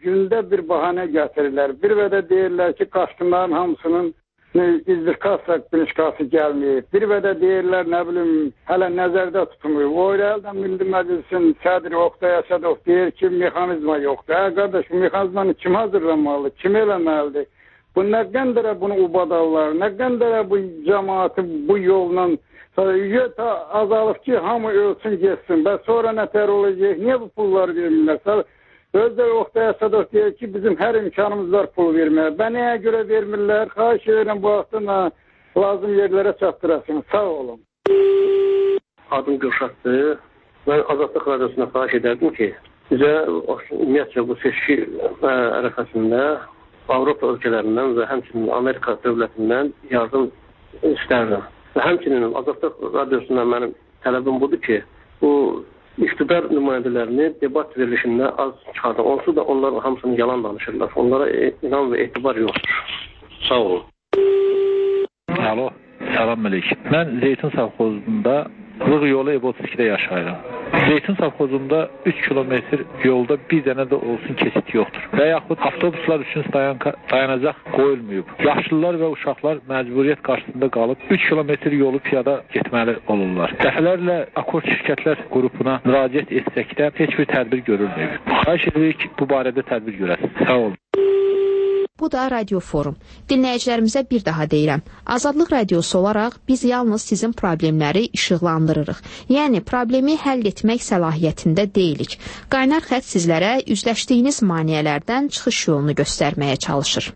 gündə bir bahanə gətirirlər. Bir və də deyirlər ki, qaçqınların hamısının izdiqası gəlməyib. Bir və də deyirlər, nə bilim, hələ nəzərdə tutulmuyor. O irəldə Milli Məclisin sədri Oqtay Əsədov deyir ki, mexanizma yoxdur. Qardaş, bu mexanizmanı kim hazırlamalıdır, kim eləməlidir? Bu nə qədərə bunu ubadallar, nə qədərə bu cəmaatı bu yolla azalıb ki, hamı ölsün, geçsin. Və sonra nətər olacaq? Niyə bu pulları vermirlər? Özdə Oqtay Əsədov deyir ki, bizim hər imkanımız var pul verməyə. Və nəyə görə vermirlər? Xahiş edirəm bu vaxtına lazım yerlərə çatdırasın. Sağ olun. Adım Gülşatdır. Mən Azadlıq Radiosuna xahiş edərdim ki, bizə ümumiyyətlə bu seçki ərəfəsində Avropa ölkələrindən və həmçinin Amerika dövlətindən yardım istərdim. Və həmçinin Azadlıq Radiosundan mənim tələbim budur ki, bu iqtidar nümayəndələrini debat verilişində az çıxardı. Onsuz da onlar hamısını yalan danışırlar. Onlara inan və etibar yoxdur. Sağ olun. Alo, salam əleykum. Mən Zeytin Savxozunda Lıq yolu Ev-32-də yaşayıram. Zeytin Savxozunda 3 kilometr yolda bir dənə də olsun keçid yoxdur. Və yaxud avtobuslar üçün dayanacaq qoyulmayıb. Yaşlılar və uşaqlar məcburiyyət qarşısında qalıb 3 kilometr yolu piyada getməli olurlar. Dəfələrlə Akord şirkətlər qrupuna müraciət etsəkdə heç bir tədbir görülməyib. Xahiş edirik ki, bu barədə tədbir görəsiniz. Sağ olun. Bu da Radio Forum. Dinləyicilərimizə bir daha deyirəm. Azadlıq Radiosu olaraq biz yalnız sizin problemləri işıqlandırırıq. Yəni, problemi həll etmək səlahiyyətində deyilik. Qaynar xətt sizlərə üzləşdiyiniz maneələrdən çıxış yolunu göstərməyə çalışır.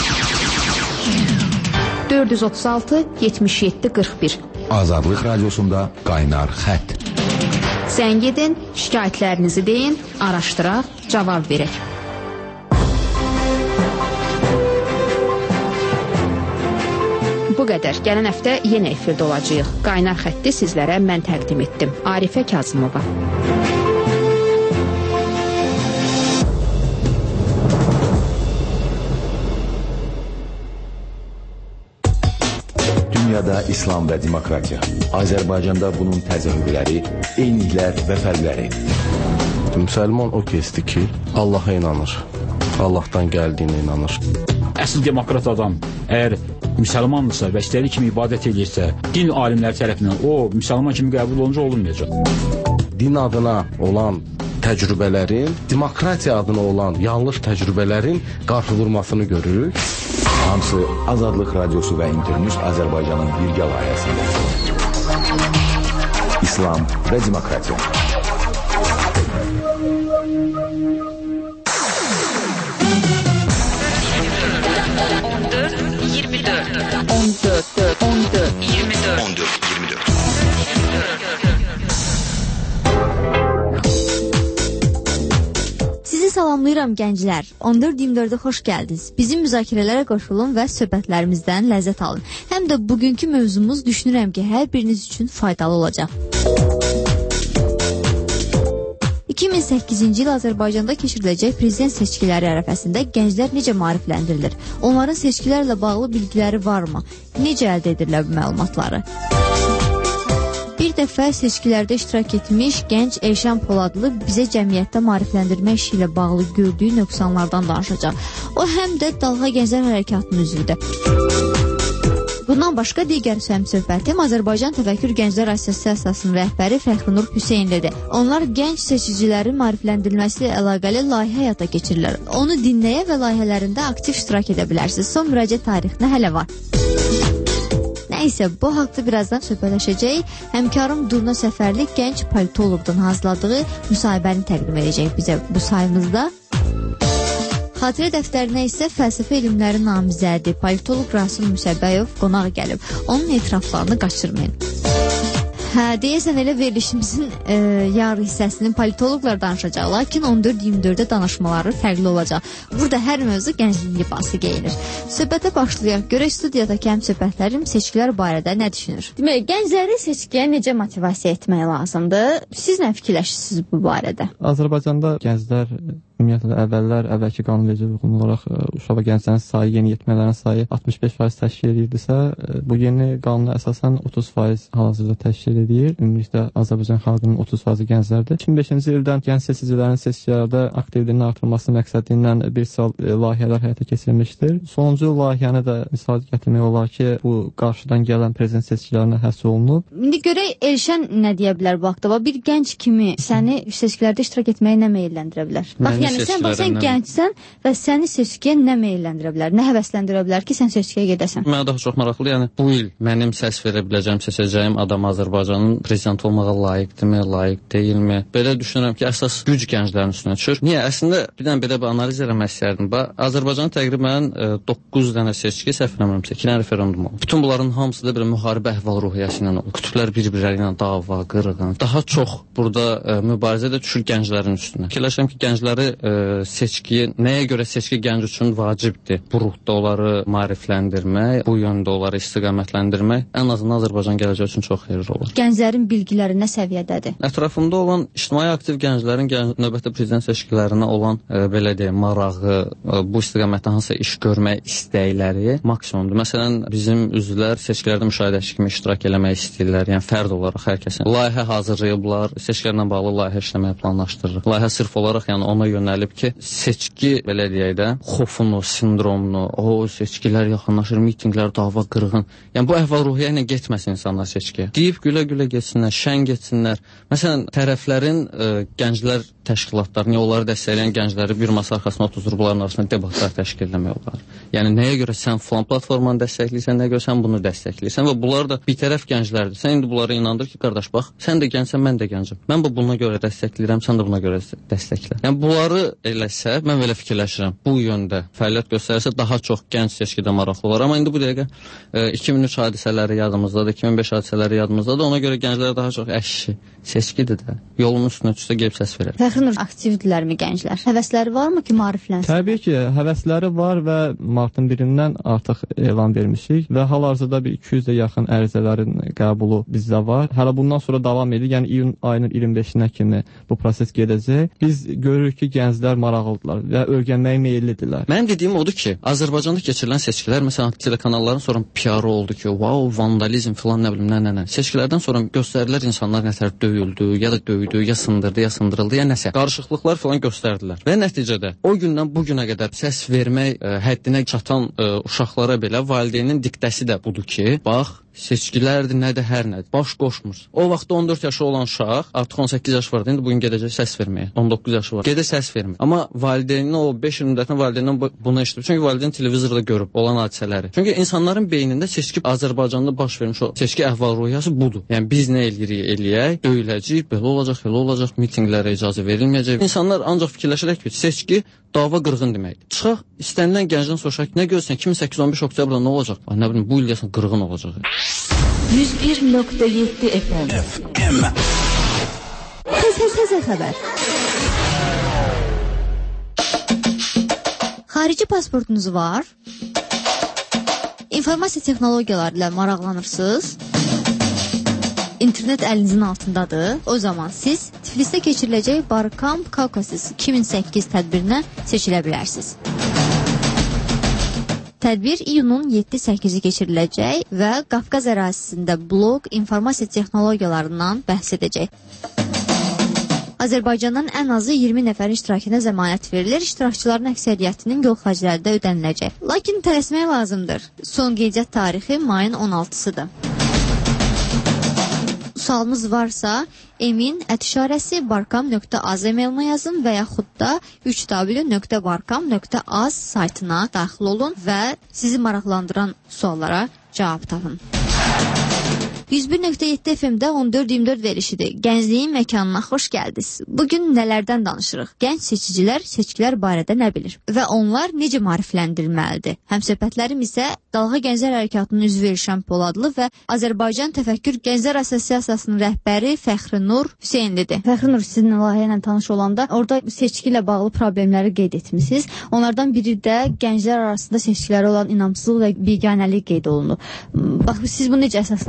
436-77-41 Azadlıq Radiosunda Qaynar xətt. Zəng edin, şikayətlərinizi deyin, araşdıraq, cavab verək. Bu qədər. Gələn həftə yenə efirdə olacağıq. Qaynar xətti sizlərə mən təqdim etdim. Arifə Kazımova. Dünyada İslam və demokratiya. Azərbaycanda bunun təzahürləri, eyniliklər və fərqləri. Müsəlman o kəsdir ki, Allaha inanır. Allahdan gəldiyinə inanır. Əsl demokrat adam əgər müsəlmandırsa və istədiyi kimi ibadət edirsə, din alimləri tərəfindən o müsəlman kimi qəbul olunca olunmayacaq. Din adına olan təcrübələrin, demokratiya adına olan yanlış təcrübələrin qarşı durmasını görürük. Hamısı Azadlıq Radiosu və İnternews Azərbaycanın birgə layihəsində. İslam və demokratiya. Sizi salamlayıram gənclər. 14-24-də xoş gəldiniz. Bizim müzakirələrə qoşulun və söhbətlərimizdən ləzzət alın. Həm də bugünkü mövzumuz düşünürəm ki, hər biriniz üçün faydalı olacaq. 2008-ci il Azərbaycanda keçiriləcək prezident seçkiləri ərəfəsində gənclər necə maarifləndirilir? Onların seçkilərlə bağlı bilgiləri varmı? Necə əldə edirlər bu məlumatları? Bir dəfə seçkilərdə iştirak etmiş gənc Elşən Poladlı bizə cəmiyyətdə maarifləndirmə işi ilə bağlı gördüyü nöqsanlardan danışacaq. O həm də Dalğa Gənclər Hərəkatının üzvüdür. Bundan başqa digər söhbətim Azərbaycan Təfəkkür Gənclər Assosiasiyasının rəhbəri Fəxrinur Hüseynlidir. Onlar gənc seçicilərin maarifləndirilməsi ilə əlaqəli layihə həyata keçirirlər. Onu dinləyə və layihələrində aktiv iştirak edə bilərsiniz. Son müraciət tarixinə hələ var. Nəysə, bu haqda birazdan söhbətləşəcəyik. Həmkarım Durna Səfərli gənc politoloqdan hazırladığı müsahibəni təqdim edəcək bizə bu sayımızda. Xatirə dəftərinə isə fəlsəfə elmləri namizədi politoloq Rasim Müsəbbəyov qonaq gəlib. Onun etiraflarını qaçırmayın. Deyəsən elə verilişimizin yarı hissəsinin politoloqlar danışacaq, lakin 14-24-də danışmaları fərqli olacaq. Burada hər mövzu gənclik libası geyinir. Söhbətə başlayaq. Görək studiyadakı həmsöhbətlərim seçkilər barədə nə düşünür? Demək, gəncləri seçkiyə necə motivasiya etmək lazımdır? Siz nə fikirləşirsiniz bu barədə? Azərbaycanda gənclər ümumiyyətlə əvvəlki qanunvericiliyə uyğun olaraq uşaq və gənclərin sayı, yeniyetmələrin sayı 65% təşkil edirdisə, bu yeni qanuna əsasən 30% hal-hazırda təşkil edir. Ümumilikdə Azərbaycan xalqının 30% gənclərdir. 2005-ci ildən gənc seçicilərin seçkilərdə aktivliyinin artırılması məqsədi ilə bir sıra layihələr həyata keçirilmişdir. Sonuncu layihəni də misal gətirmək olar ki, bu qarşıdan gələn prezident seçkilərinə həsr olunub. İndi görək Elşən nə deyə bilər bu haqda? Bir gənc kimi səni seçkilərdə iştirak etməyə nə meyləndirə bilər? Bax, yəni sən gəncsən və səni seçkiyə nə meyləndirə bilər? Nə həvəsləndirə bilər ki, sən seçkiyə gedəsən? Mənə daha çox maraqlı, yəni bu il mənim səs verə biləcəyim, seçəcəyim adam Azərbaycanın prezident olmağa layiqdirmi, layiq deyilmi? Belə düşünürəm ki, əsas güc gənclərin üstünə düşür. Niyə? Əslində bir dənə belə bir analiz eləmək istərdim. Azərbaycanın təqribən 9 dənə seçki, səhv eləmirəmsə, 2 dənə referendum oldu. Bütün bunların hamısı da bir müharibə əhval-ruhiyyəsi ilə oldu. Qütblər bir-birləri ilə dava, qırğın. Daha çox burada mübarizə də düşür gənclərin üstünə. Fikirləşirəm ki, gəncləri seçkiyə, nəyə görə seçki gənc üçün vacibdir? Bu ruhda onları maarifləndirmək, bu yöndə onları istiqamətləndirmək ən azından Azərbaycan gələcəyi üçün çox xeyirli olur. Gənclərin bilgiləri nə səviyyədədir? Ətrafımda olan ictimai aktiv gənclərin növbəti prezident seçkilərinə olan belə deyim, marağı, bu istiqamətdə hansısa iş görmək istəkləri maksimumdur. Məsələn, bizim üzvlər seçkilərdə müşahidəçi kimi iştirak eləmək istəyirlər. Yəni fərd olaraq hər kəsin layihə hazırlayıblar, seçkilərlə bağlı layihə işləməyi planlaşdırır. Layihə sırf olaraq yəni ona yönəlib ki, seçki belə deyək də, xofunu, sindromunu, seçkilər yaxınlaşır, mitinqlər, dava, qırğın. Yəni bu əhval-ruhiyyə ilə getməsin insanlar seçkiyə. Deyib gülə-gülə getsinlər, şən getsinlər. Məsələn, tərəflərin gənclər təşkilatlarını, onları dəstəkləyən gəncləri bir masa arxasına oturur, bunların arasında debatlar təşkil etmək olar. Yəni nəyə görə sən falan platformanı dəstəkləyirsən, nəyə görə sən bunu dəstəkləyirsən və bunlar da bir tərəf gənclərdir. Sən indi bunlara inandır ki, qardaş bax, sən də gəncsən, mən də gəncəm. Mən buna görə dəstəkləyirəm, sən də buna görə dəstəklə. Yəni bunları eləsə, mən belə fikirləşirəm. Bu yöndə fəaliyyət göstərsə daha çox gənc seçkidə maraqlı olar. Amma indi bu dəqiqə 2003 hadisələri yadımızdadır, 2005 hadisələri yadımızdadır. Ona görə gənclər daha çox seçkidir də. Yolun üstünə düşsə gəlib səs verir. Fəxrinur, aktivdirlərmi gənclər? Həvəsləri varmı ki, maariflənsin? Təbii ki, həvəsləri var və martın 1-dən artıq elan vermişik və hal-hazırda bir 200-də yaxın ərizələrin qəbulu bizdə var. Hələ bundan sonra davam edir. Yəni iyun ayının 25-nə kimi bu proses gedəcək. Biz görürük ki, gənclər maraqlıdırlar və öyrənməyə meyllidirlər. Mənim dediyim odur ki, Azərbaycanda keçirilən seçkilər, məsələn, telekanalların sonra PR oldu ki, vandalizm filan nə bilim, nə. Seçkilərdən sonra göstərdilər insanlar nətər döyüldü, ya da döydü, ya sındırdı, ya sındırıldı, ya nəsə. Qarışıqlıqlar filan göstərdilər. Və nəticədə o gündən bu günə qədər səs vermək həddinə çatan uşaqlara belə valideynin diktəsi də budur ki, bax, seçkilərdir, nədir, hər nədir. Baş qoşmur. O vaxtda 14 yaşı olan uşaq, artıq 18 yaş vardı, indi bugün gedəcək səs verməyə. 19 yaşı var. Gedə səs vermir. Amma valideynin o 5 il müddətində valideynin bunu eşitib. Çünki valideyn televizorda görüb olan hadisələri. Çünki insanların beynində seçki Azərbaycanda baş vermiş o seçki əhval-ruhiyyəsi budur. Yəni biz nə eləyək, döyüləcək, belə olacaq, mitinqlərə icazə verilməyəcək. İnsanlar ancaq fikirləşərək ki, seçki dava qırğın deməkdir. Çıxaq, istənilən gəncdən soruşaq ki, nə görürsən, 2008-15 oktyabrda nə olacaq? Nə bilim, bu il deyəsən qırğın olacaq. 101.7 FM. Təzə xəbər. Xarici pasportunuz var? İnformasiya texnologiyaları ilə maraqlanırsınız? İnternet əlinizin altındadır. O zaman siz Tiflisdə keçiriləcək Barcamp Caucasus 2008 tədbirinə seçilə bilərsiniz. Tədbir iyunun 7-8-i keçiriləcək və Qafqaz ərazisində blok informasiya texnologiyalarından bəhs edəcək. Azərbaycandan ən azı 20 nəfərin iştirakına zəmanət verilir. İştirakçıların əksəriyyətinin yol xərcləri də ödəniləcək. Lakin tələsmək lazımdır. Son qeydiyyat tarixi mayın 16-sıdır. Sualınız varsa, emin@barcam.az e-mailinə yazın və yaxud da 3w.barcam.az saytına daxil olun və sizi maraqlandıran suallara cavab tapın. 101.7 FM-də 14-24 verilişidir. Gəncliyin məkanına xoş gəldiniz. Bugün nələrdən danışırıq? Gənc seçicilər seçkilər barədə nə bilir? Və onlar necə maarifləndirilməlidir? Həmsöhbətlərim isə Dalğa Gənclər Hərəkatının üzvü Elşən Poladlı və Azərbaycan Təfəkkür Gənclər Assosiasiyasının rəhbəri Fəxrinur Hüseynlidir. Fəxrinur, sizinlə layihə ilə tanış olanda orada seçki ilə bağlı problemləri qeyd etmisiniz. Onlardan biri də gənclər arasında seçkilərə olan inamsızlıq və biganəlik qeyd olunur. Bax, siz bunu necə əsaslandırardınız?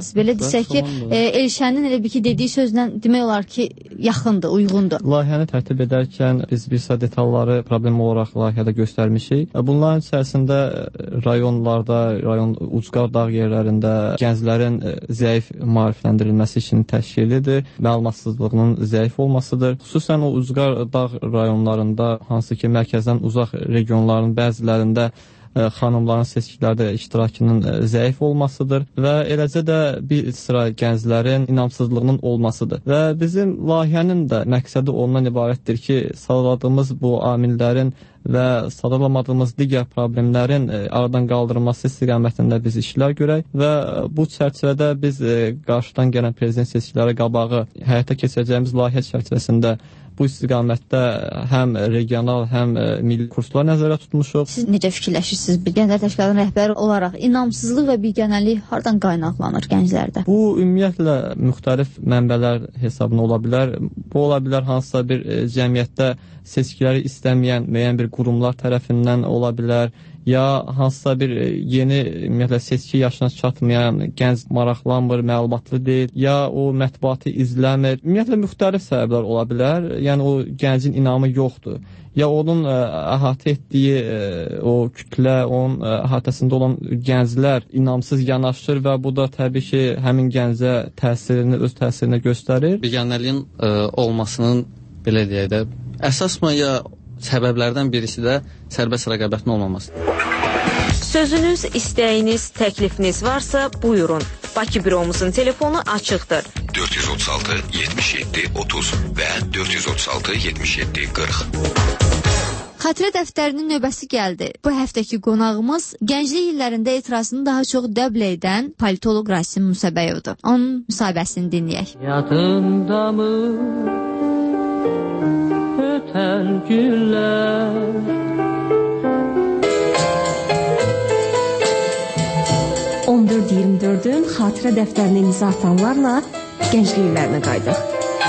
bilərsiniz? Belə desək ki, Elşənin elə bir ki, dediyi sözlə demək olar ki, yaxındır, uyğundur. Layihəni tərtib edərkən biz bir sıra detalları problem olaraq layihədə göstərmişik. Bunların içərisində rayonlarda, rayon ucqar dağ yerlərində gənclərin zəif maarifləndirilməsi işinin təşkilidir, məlumatsızlığının zəif olmasıdır. Xüsusən o ucqar dağ rayonlarında, hansı ki, mərkəzdən uzaq regionların bəzilərində xanımların seçkilərdə iştirakının zəif olmasıdır və eləcə də bir sıra gənclərin inamsızlığının olmasıdır. Və bizim layihənin də məqsədi ondan ibarətdir ki, sadaladığımız bu amillərin və sadalamadığımız digər problemlərin aradan qaldırılması istiqamətində biz işlər görək və bu çərçivədə biz qarşıdan gələn prezident seçkiləri qabağı həyata keçirəcəyimiz layihə çərçivəsində bu istiqamətdə həm regional, həm milli kurslar nəzərdə tutmuşuq. Siz necə fikirləşirsiniz? Gənclər təşkilatının rəhbəri olaraq inamsızlıq və biganəlik hardan qaynaqlanır gənclərdə? Bu ümumiyyətlə müxtəlif mənbələr hesabına ola bilər. Bu ola bilər hansısa bir cəmiyyətdə seçkiləri istəməyən müəyyən bir qurumlar tərəfindən ola bilər, ya hansısa bir yeni ümumiyyətlə seçki yaşına çatmayan gənc maraqlanmır, məlumatlı deyil, ya o mətbuatı izləmir. Ümumiyyətlə müxtəlif səbəblər ola bilər. Yəni o gəncin inamı yoxdur. Ya onun əhatə etdiyi o kütlə, onun əhatəsində olan gənclər inamsız yanaşır və bu da təbii ki, həmin gəncə öz təsirini göstərir. Biganəliyin olmasının, belə deyək də, əsas ya səbəblərdən birisi də sərbəst rəqabətin olmamasıdır. Sözünüz, istəyiniz, təklifiniz varsa buyurun. Bakı büromuzun telefonu açıqdır. 436 77 30 və 436 77 40. Xatirə dəftərinin növbəsi gəldi. Bu həftəki qonağımız gənclik illərində etirazını daha çox dəblə edən politoloq Rasim Musabəyovdur. Onun müsahibəsini dinləyək. Yadındamı ötən günlər 14-24-ün xatirə dəftərinə imza atanlarla gənclik illərinə qaydıq.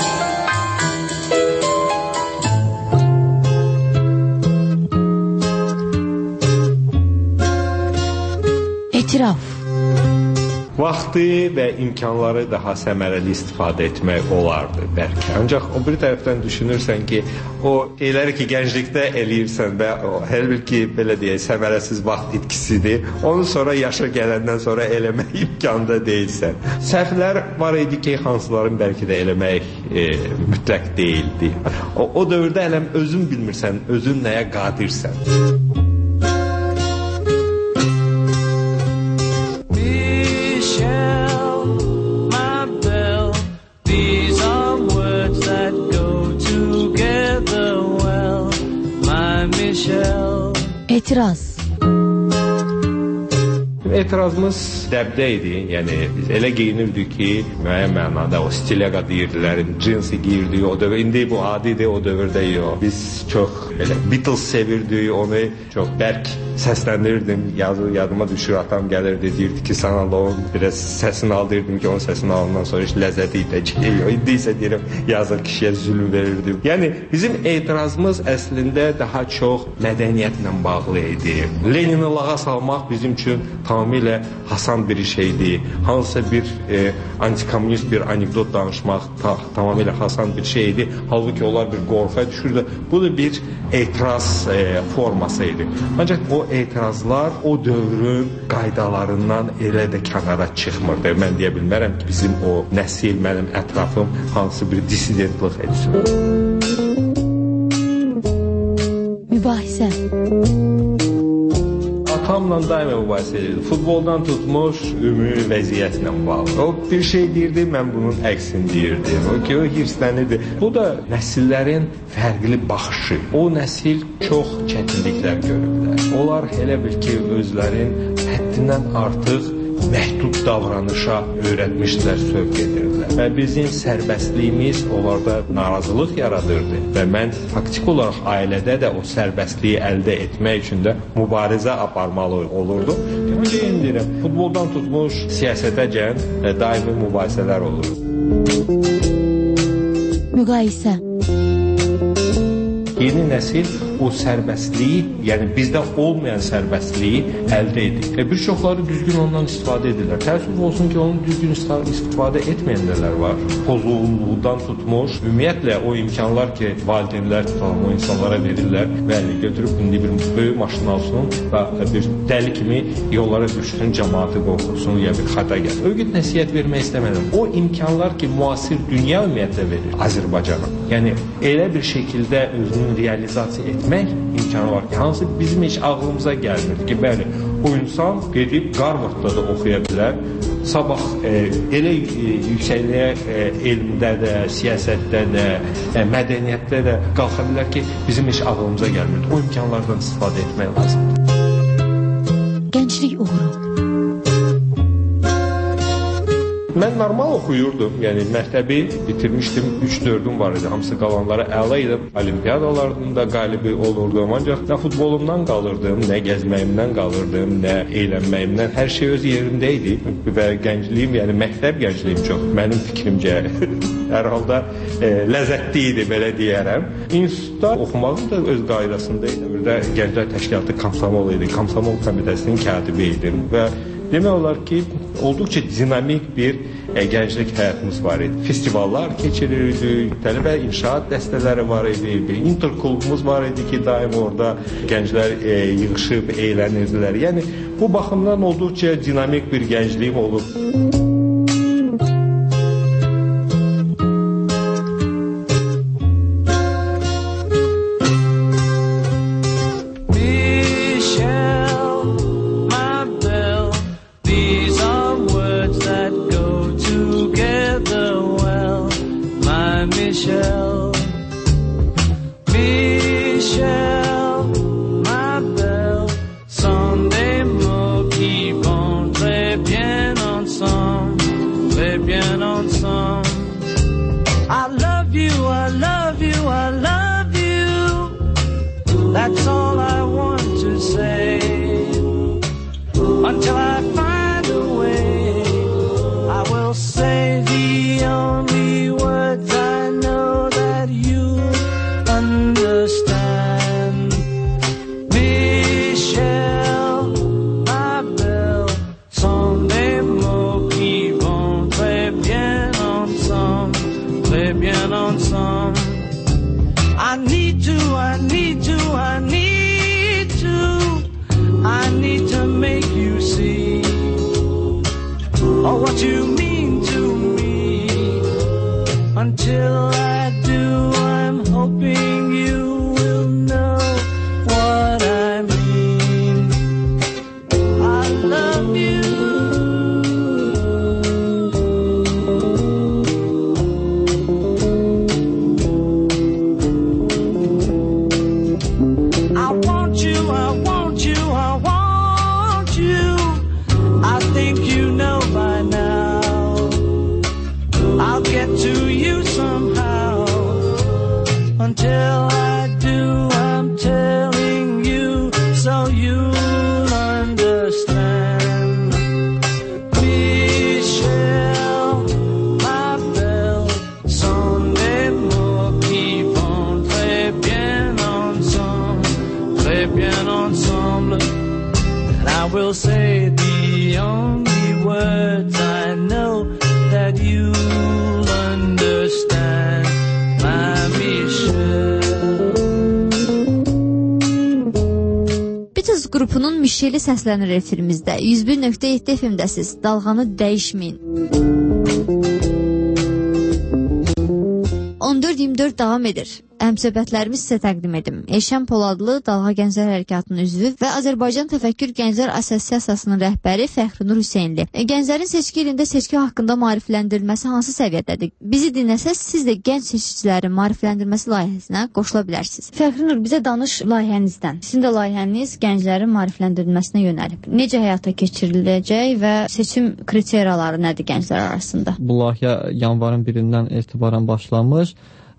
Etiraf. Vaxtı və imkanları daha səmərəli istifadə etmək olardı bəlkə. Ancaq o bir tərəfdən düşünürsən ki, o eləri ki, gənclikdə eləyirsən və hər bir ki, belə deyək, səmərəsiz vaxt itkisidir. Onu sonra yaşa gələndən sonra eləmək imkanında deyilsən. Səhvlər var idi ki, hansıların bəlkə də eləmək mütləq deyildi. O dövrdə ələm özün bilmirsən, özün nəyə qadirsən. Etiraz. Etirazımız dəbdə idi, yəni biz elə geyinirdik ki, müəyyən mənada o stilega deyirdilərin, cinsi giyirdik o dövr. İndi bu adidir, o dövrdə yox. Biz çox belə Beatles sevirdik, onu çox bərk səslənirdim, yadıma düşür, atam gəlirdi, deyirdi ki, sana onun biraz səsini aldırdım ki, onun səsini alandan sonra heç ləzzəti itəcək. İndi isə deyirəm, yazıq kişiyə zülm verirdim. Yəni bizim etirazımız əslində daha çox mədəniyyətlə bağlı idi. Lenini lağa salmaq bizim üçün tamamilə hasan bir şeydir. Hansısa bir antikommunist bir anekdot danışmaq tamamilə hasan bir şeydir. Halbuki onlar bir qorxuya düşürdü. Bu da bir etiraz forması idi. Ancaq o etirazlar o dövrün qaydalarından elə də kənara çıxmırdı. Mən deyə bilmərəm ki, bizim o nəsil, mənim ətrafım hansı bir dissidentlıq etsin. Mübahisə. Atamla daima mübahisə edirdi. Futboldan tutmuş ümumi vəziyyətlə bağlı. O bir şey deyirdi, mən bunun əksini deyirdim. O hirslənirdi. Bu da nəsillərin fərqli baxışı. O nəsil çox çətinliklər görüblər. Onlar elə bil ki, özlərin həddindən artıq məhdud davranışa öyrətmişdilər, sövq edirdilər. Və bizim sərbəstliyimiz onlarda narazılıq yaradırdı. Və mən faktik olaraq ailədə də o sərbəstliyi əldə etmək üçün də mübarizə aparmalı olurdu. Deyim deyirəm, futboldan tutmuş siyasətəcən daimi mübahisələr olur. Müqayisə. Yeni nəsil o sərbəstliyi, yəni bizdə olmayan sərbəstliyi əldə edik. Bir çoxları düzgün ondan istifadə edirlər. Təəssüf olsun ki, onun düzgün istifadə etməyənlər var. Pozğunluqdan tutmuş, ümumiyyətlə o imkanlar ki, valideynlər tutalım, o insanlara verirlər, bəli, götürüb indi bir böyük maşın alsın və bir dəli kimi yollara düşsün, cəmaatı qorxursun, ya bir xəta gəlir. Ögüd nəsiyyət vermək istəmədim. O imkanlar ki, müasir dünya ümumiyyətlə verir Azərbaycana. Yəni, elə bir şəkildə özünü realizasiya etmək imkanı var ki, hansı bizim heç ağlımıza gəlmir ki, bəli, o insan gedib Qarvardda da oxuya bilər, sabah elə yüksəkliyə elmdə də, siyasətdə də, mədəniyyətdə də qalxa bilər ki, bizim heç ağlımıza gəlmir. O imkanlardan istifadə etmək lazımdır. Gənclik uğuru. Mən normal oxuyurdum, yəni məktəbi bitirmişdim, 3-4-üm var idi, hamısı qalanları əla idi, olimpiyadalarında qalibi olurdum, ancaq nə futbolumdan qalırdım, nə gəzməyimdən qalırdım, nə eylənməyimdən, hər şey öz yerində idi və gəncliyim, yəni məktəb gəncliyim çox, mənim fikrimcə hər halda ləzzətli idi, belə deyərəm. İnstitutda oxumağım da öz qaydasında idi, bir də Gənclər Təşkilatı Komsomol idi, Komsomol komitəsinin katibi idim və demək olar ki, olduqca dinamik bir gənclik həyatımız var idi. Festivallar keçirirdi, tələbə inşaat dəstələri var idi, bir interklubumuz var idi ki, daim orada gənclər yığışıb, eğlənirdilər. Yəni, bu baxımdan olduqca dinamik bir gəncliyim olub. Qrupunun Mişeli səslənir efirimizdə. 101.7 FM-dəsiz. Dalğanı dəyişməyin. 14-24 davam edir. Həmsöhbətlərimiz sizə təqdim edim. Elşən Poladlı, Dalğa Gənclər Hərəkatının üzvü və Azərbaycan Təfəkkür Gənclər Assosiasiyasının rəhbəri Fəxrinur Hüseynli. Gənclərin seçki ilində seçki haqqında maarifləndirilməsi hansı səviyyədədir? Bizi dinləsəz, siz də gənc seçicilərin maarifləndirilməsi layihəsinə qoşula bilərsiniz. Fəxrinur, bizə danış layihənizdən. Sizin də layihəniz gənclərin maarifləndirilməsinə yönəlib. Necə həyata keçiriləcək və seçim kriteriyaları nədir gənclər arasında? Bu layihə yanvarın 1-dən etibarən başlamış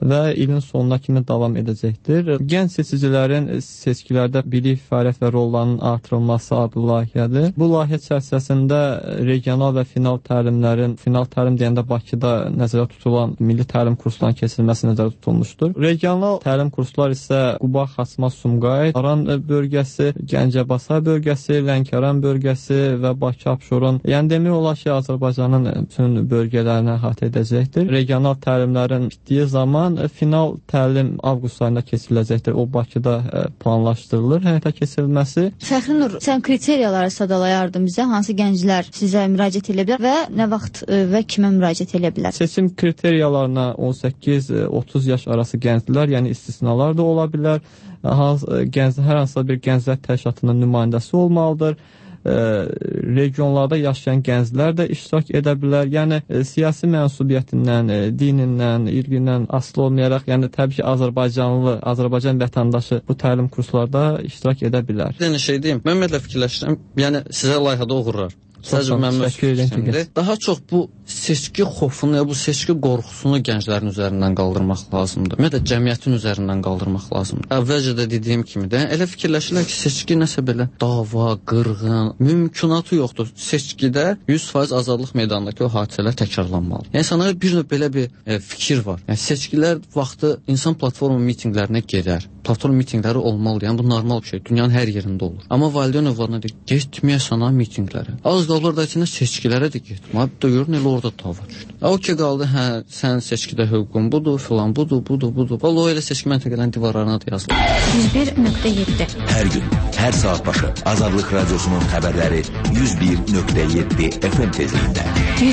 və ilin sonuna kimi davam edəcəkdir. Gənc seçicilərin seçkilərdə bilik, fəaliyyət və rollarının artırılması adlı layihədir. Bu layihə çərçivəsində regional və final təlim deyəndə Bakıda nəzərdə tutulan milli təlim kurslarının keçirilməsi nəzərdə tutulmuşdur. Regional təlim kurslar isə Quba, Xaçma, Sumqayıt, Aran bölgəsi, Gəncəbasa bölgəsi, Lənkəran bölgəsi və Bakı, Abşeron. Yəni demək olar ki, Azərbaycanın bütün bölgələrini əhatə edəcəkdir. Regional təlimlərin bitdiyi zaman final təlim avqust ayında keçiriləcəkdir. O Bakıda planlaşdırılır həyata keçirilməsi. Fəxrinur, sən kriteriyaları sadalayardın bizə, hansı gənclər sizə müraciət edə bilər və nə vaxt və kimə müraciət edə bilər? Seçim kriteriyalarına 18-30 yaş arası gənclər, yəni istisnalar da ola bilər. Hər hansısa bir gənclər təşkilatının nümayəndəsi olmalıdır. Regionlarda yaşayan gənclər də iştirak edə bilər. Yəni siyasi mənsubiyyətindən, dinindən, irqindən asılı olmayaraq, yəni təbii ki, Azərbaycan vətəndaşı bu təlim kurslarda iştirak edə bilər. Bir şey deyim, mən ümumiyyətlə fikirləşirəm, yəni sizə layihədə uğurlar. Sadəcə mənim fikrimdir. Daha çox bu seçki xofunu, bu seçki qorxusunu gənclərin üzərindən qaldırmaq lazımdır. Ümumiyyətlə cəmiyyətin üzərindən qaldırmaq lazımdır. Əvvəlcə də dediyim kimi də elə fikirləşirlər ki, seçki nəsə belə dava, qırğın, mümkünatı yoxdur. Seçkidə 100% azadlıq meydanındakı o hadisələr təkrarlanmalı. Yəni insanlara bir növ belə bir fikir var. Yəni seçkilər vaxtı insan platforma mitinqlərinə gedər. Platforma mitinqləri olmalıdır. Yəni bu normal bir şey. Dünyanın hər yerində olur. Amma valideyn övladına deyir, getməyəsən ha mitinqlərə. Az qalır da içində seçkilərə də getmə. Abi də görün elə orada dava düşdü. O ki qaldı, hə, sən seçkidə hüququn budur, filan budur. Vallahi o elə seçki məntəqələrin divarlarına da yazılır. 101.7 Hər gün, hər saat başı Azadlıq Radiosunun xəbərləri 101.7 FM tezliyində.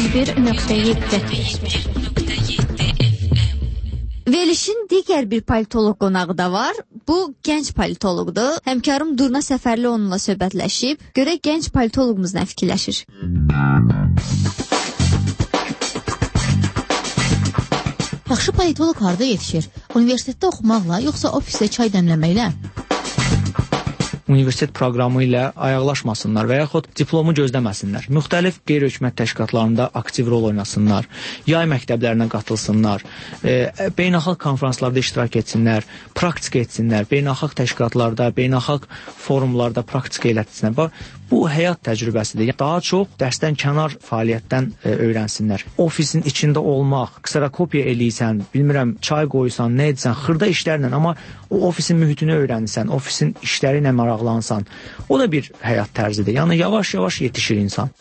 101.7 Verilişin digər bir politoloq qonağı da var. Bu gənc politoloqdur. Həmkarım Durna Səfərli onunla söhbətləşib. Görək gənc politoloqumuz nə fikirləşir. Yaxşı politoloq harda yetişir? Universitetdə oxumaqla, yoxsa ofisdə çay dəmləməklə? Universitet proqramı ilə ayaqlaşmasınlar və yaxud diplomu gözləməsinlər. Müxtəlif qeyri-hökumət təşkilatlarında aktiv rol oynasınlar, yay məktəblərinə qatılsınlar, beynəlxalq konferanslarda iştirak etsinlər, praktika etsinlər, beynəlxalq təşkilatlarda, beynəlxalq forumlarda praktika elətsinlər. Bu həyat təcrübəsidir. Daha çox dərsdən kənar fəaliyyətdən öyrənsinlər. Ofisin içində olmaq, kserakopiya eləyirsən, bilmirəm, çay qoysan, nə etsən, xırda işlərlə, amma o ofisin mühitini öyrənirsən, ofisin işləri ilə maraqlansan. O da bir həyat tərzidir. Yəni yavaş-yavaş yetişir insan.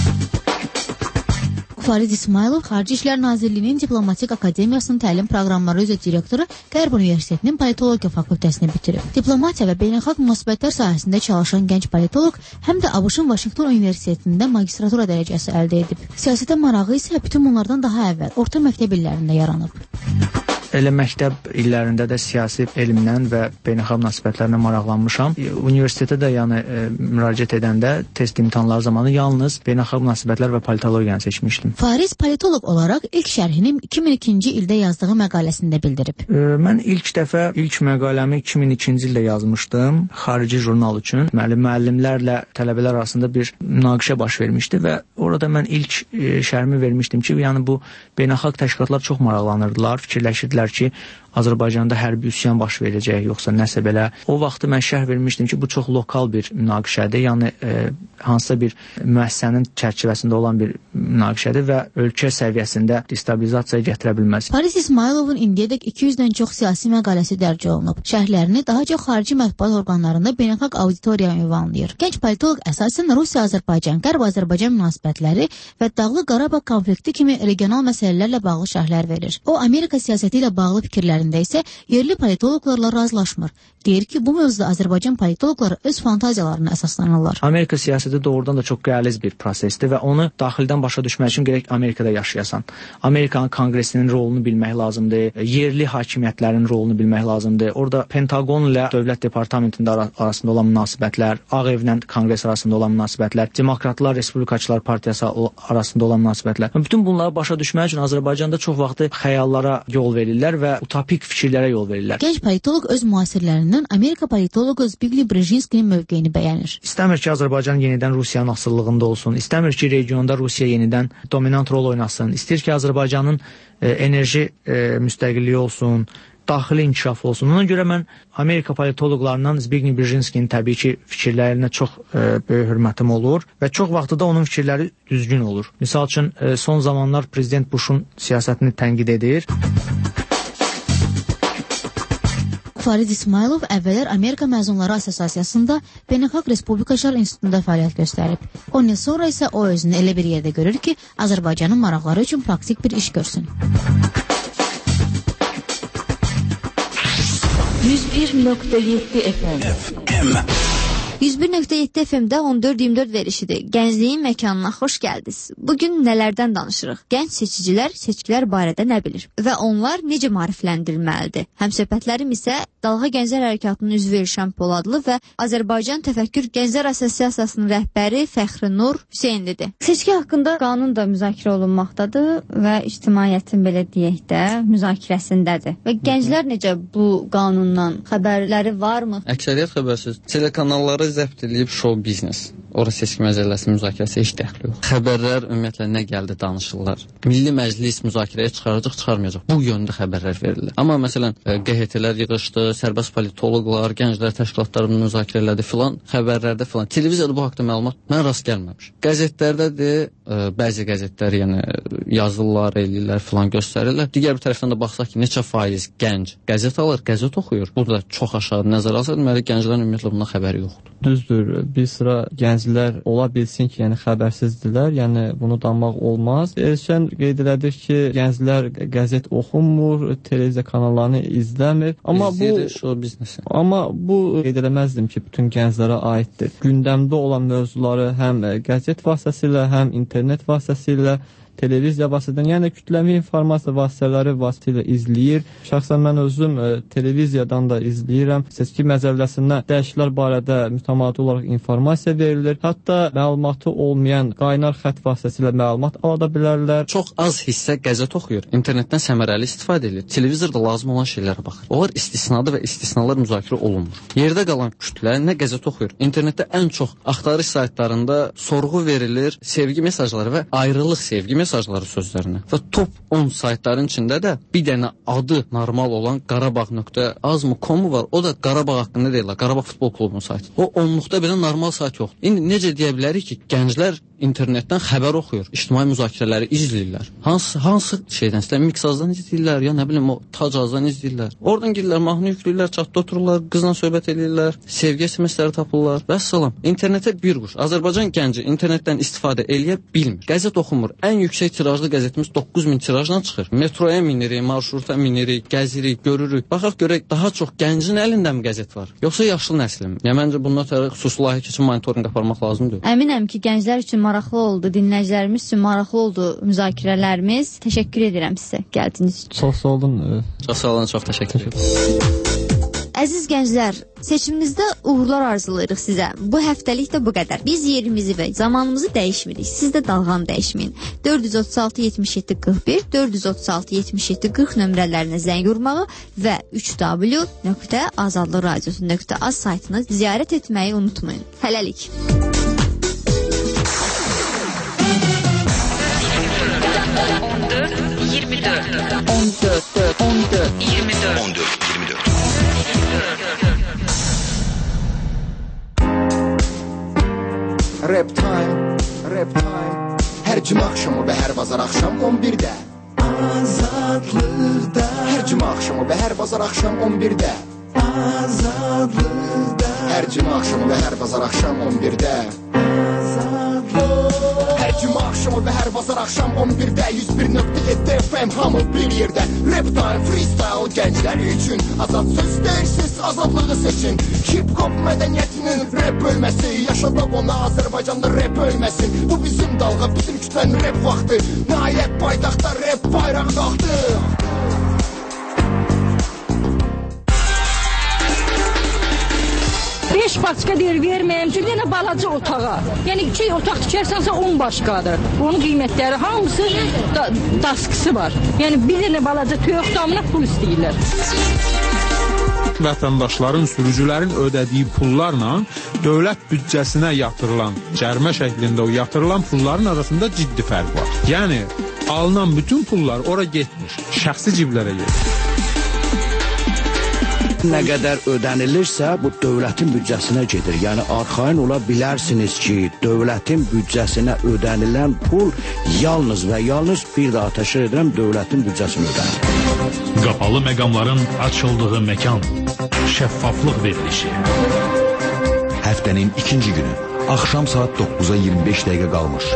Farid İsmailov Xarici İşlər Nazirliyinin Diplomatik Akademiyasının təlim proqramları üzrə direktoru Qərb Universitetinin Politologiya fakültəsini bitirib. Diplomatiya və beynəlxalq münasibətlər sahəsində çalışan gənc politoloq həm də ABŞ-ın Vaşinqton Universitetində magistratura dərəcəsi əldə edib. Siyasətə marağı isə bütün bunlardan daha əvvəl orta məktəb illərində yaranıb. Elə məktəb illərində də siyasi elmdən və beynəlxalq münasibətlərlə maraqlanmışam. Universitetə də müraciət edəndə test imtahanları zamanı yalnız beynəlxalq münasibətlər və politologiyanı seçmişdim. Fariz politoloq olaraq ilk şərhini 2002-ci ildə yazdığı məqaləsində bildirib. Mən ilk məqaləmi 2002-ci ildə yazmışdım, xarici jurnal üçün. Müəllimlərlə tələbələr arasında bir münaqişə baş vermişdi və orada mən ilk şərhimi vermişdim ki, yəni bu beynəlxalq təşkilatlar çox maraqlanırdılar, fikirləşirdilər ki, Azərbaycanda hərbi üsyan baş verəcək, yoxsa nəsə belə. O vaxtı mən şərh vermişdim ki, bu çox lokal bir münaqişədir, yəni hansısa bir müəssisənin çərçivəsində olan bir münaqişədir və ölkə səviyyəsində destabilizasiyaya gətirə bilməz. Farid İsmailovun indiyədək 200-dən çox siyasi məqaləsi dərc olunub. Şərhlərini daha çox xarici mətbuat orqanlarında beynəlxalq auditoriya ünvanlayır. Gənc politoloq əsasən Rusiya-Azərbaycan, Qərb-Azərbaycan münasibətləri və Dağlıq Qarabağ konflikti kimi regional məsələlərlə bağlı şərhlər verir. O, Amerika siyasəti ilə bağlı fikirlərində isə yerli politoloqlarla razılaşmır. Deyir ki, bu mövzuda Azərbaycan politoloqları öz fantaziyalarına əsaslanırlar. Amerika siyasəti doğrudan da çox qəliz bir prosesdir və onu daxildən başa düşmək üçün gərək Amerikada yaşayasan. Amerikanın konqresinin rolunu bilmək lazımdır, yerli hakimiyyətlərin rolunu bilmək lazımdır. Orada Pentagon ilə Dövlət Departamentində arasında olan münasibətlər, Ağ Evlə Konqres arasında olan münasibətlər, Demokratlar, Respublikaçılar Partiyası arasında olan münasibətlər. Bütün bunları başa düşmək üçün Azərbaycanda çox vaxtı xəyallara yol verirlər və utopik utopik fikirlərə yol verirlər. Gənc politoloq öz müasirlərindən Amerika politoloqu Zbigniew Brzezinskinin mövqeyini bəyənir. İstəmir ki, Azərbaycan yenidən Rusiyanın asıllığında olsun, istəmir ki, regionda Rusiya yenidən dominant rol oynasın, istəyir ki, Azərbaycanın enerji müstəqilliyi olsun, daxili inkişaf olsun. Ona görə mən Amerika politoloqlarından Zbigniew Brzezinskinin təbii ki, fikirlərinə çox böyük hörmətim olur və çox vaxtı da onun fikirləri düzgün olur. Misal üçün, son zamanlar Prezident Bush'un siyasətini tənqid edir. Farid İsmailov əvvəllər Amerika Məzunları Assosiasiyasında Beynəlxalq Respublikaçılar İnstitutunda fəaliyyət göstərib. 10 il sonra isə o özünü elə bir yerdə görür ki, Azərbaycanın maraqları üçün praktik bir iş görsün. 101.7 FM 101.7 FM-də 14-24 verişidir. Gəncliyin məkanına xoş gəldiniz. Bugün nələrdən danışırıq? Gənc seçicilər seçkilər barədə nə bilir? Və onlar necə maarifləndirilməlidir? Həmsöhbətlərim isə Dalğa Gənclər Hərəkatının üzvü Elşən Poladlı və Azərbaycan Təfəkkür Gənclər Assosiasiyasının rəhbəri Fəxrinur Hüseynlidir. Seçki haqqında qanun da müzakirə olunmaqdadır və ictimaiyyətin belə deyək də müzakirəsindədir. Və gənclər necə bu qanundan xəbərləri varmı? Əksəriyyət xəbərsiz. Telekanalları zəbt edib show biznes. Ora seçki məcəlləsi müzakirəsi heç dəxli yox. Xəbərlər ümumiyyətlə nə gəldi danışırlar. Milli Məclis müzakirəyə çıxaracaq, çıxarmayacaq. Bu yöndə xəbərlər verilir. Amma məsələn QHT-lər yığışdı, sərbəst politoloqlar, gənclər təşkilatları müzakirə elədi filan, xəbərlərdə filan. Televiziyada bu haqqda məlumat mən rast gəlməmişəm. Qəzetlərdədir, bəzi qəzetlər yəni yazırlar, eləyirlər filan göstərirlər. Digər bir tərəfdən də baxsaq ki, neçə faiz gənc qəzet alır, qəzet oxuyur. Burada çox aşağı nəzərə alsaq, deməli gənclərin ümumiyyətlə bundan xəbəri yoxdur. Düzdür, bir sıra gənclər ola bilsin ki, yəni xəbərsizdirlər, yəni bunu danmaq olmaz. Elşən qeyd elədik ki, gənclər qəzet oxumur, televiziya kanallarını izləmir. Amma bu qeyd eləməzdim ki, bütün gənclərə aiddir. Gündəmdə olan mövzuları həm qəzet vasitəsilə, həm internet vasitəsilə, televiziya vasitəsilə, yəni kütləvi informasiya vasitələri vasitəsilə izləyir. Şəxsən mən özüm televiziyadan da izləyirəm. Seçki məcəlləsində dəyişikliklər barədə mütəmadi olaraq informasiya verilir. Hətta məlumatı olmayan qaynar xətt vasitəsilə məlumat ala bilərlər. Çox az hissə qəzet oxuyur. İnternetdən səmərəli istifadə edir. Televizorda lazım olan şeylərə baxır. Onlar istisnadır və istisnalar müzakirə olunmur. Yerdə qalan kütlə nə qəzet oxuyur. İnternetdə ən çox axtarış saytlarında sorğu verilir, sevgi mesajları və ayrılıq sevgi mesajları sözlərinə. Və top 10 saytların içində də bir dənə adı normal olan qarabağ.az.com var. O da Qarabağ haqqında deyirlər. Qarabağ futbol klubunun saytı. O 10-luqda belə normal sayt yoxdur. İndi necə deyə bilərik ki, gənclər internetdən xəbər oxuyur, ictimai müzakirələri izləyirlər. Hansı şeydən istəyirlər, Miksazdan izləyirlər, ya nə bilim o Tacazdan izləyirlər. Oradan girirlər, mahnı yükləyirlər, çatda otururlar, qızla söhbət edirlər, sevgi SMS-ləri tapırlar. Vəssalam. İnternetə bir quş. Azərbaycan gənci internetdən istifadə eləyə bilmir. Qəzet oxumur. Ən yüksək tirajlı qəzetimiz 9000 tirajla çıxır. Metroya minirik, marşruta minirik, gəzirik, görürük. Baxaq görək daha çox gəncin əlində mi qəzet var, yoxsa yaşlı nəslin? Yəni məncə bundan tərəf xüsusi layihə üçün monitorinq aparmaq lazımdır. Əminəm ki, gənclər üçün maraqlı oldu, dinləyicilərimiz üçün maraqlı oldu müzakirələrimiz. Təşəkkür edirəm sizə gəldiyiniz üçün. Çox sağ olun. Çox sağ olun, çox təşəkkür edirəm. Əziz gənclər, seçiminizdə uğurlar arzulayırıq sizə. Bu həftəlik də bu qədər. Biz yerimizi və zamanımızı dəyişmirik. Siz də dalğanı dəyişməyin. 436 77 41, 436 77 40 nömrələrinə zəng vurmağı və 3w.azadlıqradiosu.az saytını ziyarət etməyi unutmayın. Hələlik. Rap time, rap time. Hər cümə axşamı və hər bazar axşam 11-də Azadlıqda. Hər cümə axşamı və hər bazar axşam 11-də Azadlıqda. Hər cümə axşamı və hər bazar axşam 11-də Hər cümə axşamı və hər bazar axşam 11-də 101.7 FM hamı bir yerdə. Rap time, freestyle gənclər üçün. Azad söz deyirsiz, azadlığı seçin. Hip-hop mədəniyyətinin rap bölməsi. Yaşadaq ona Azərbaycanda rap ölməsin. Bu bizim dalğa, bizim kütlənin rap vaxtı. Nəhayət paytaxtda rap bayraq qalxdı. başqa deyir, verməyəm üçün yenə balaca otağa. Yəni 2 otaq tikərsənsə 10 başqadır. Onun qiymətləri hamısı daskısı var. Yəni bir dənə balaca toyuq damına pul istəyirlər. Vətəndaşların, sürücülərin ödədiyi pullarla dövlət büdcəsinə yatırılan, cərimə şəklində o yatırılan pulların arasında ciddi fərq var. Yəni alınan bütün pullar ora getmiş, şəxsi ciblərə getmiş. Nə qədər ödənilirsə, bu dövlətin büdcəsinə gedir. Yəni, arxayın ola bilərsiniz ki, dövlətin büdcəsinə ödənilən pul yalnız və yalnız bir daha təşkil edirəm, dövlətin büdcəsinə ödənilir. Qapalı məqamların açıldığı məkan, şəffaflıq verilişi. Həftənin ikinci günü, axşam saat 9-a 25 dəqiqə qalmış.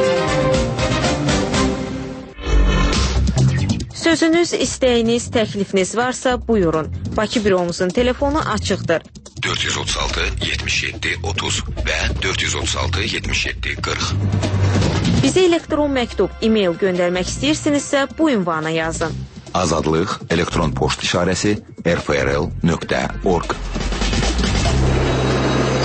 Sözünüz, istəyiniz, təklifiniz varsa buyurun. Bakı büromuzun telefonu açıqdır. 436 77 30 və 436 77 40. Bizə elektron məktub, e-mail göndərmək istəyirsinizsə bu ünvana yazın. Azadlıq elektron poçt işarəsi rfrl.org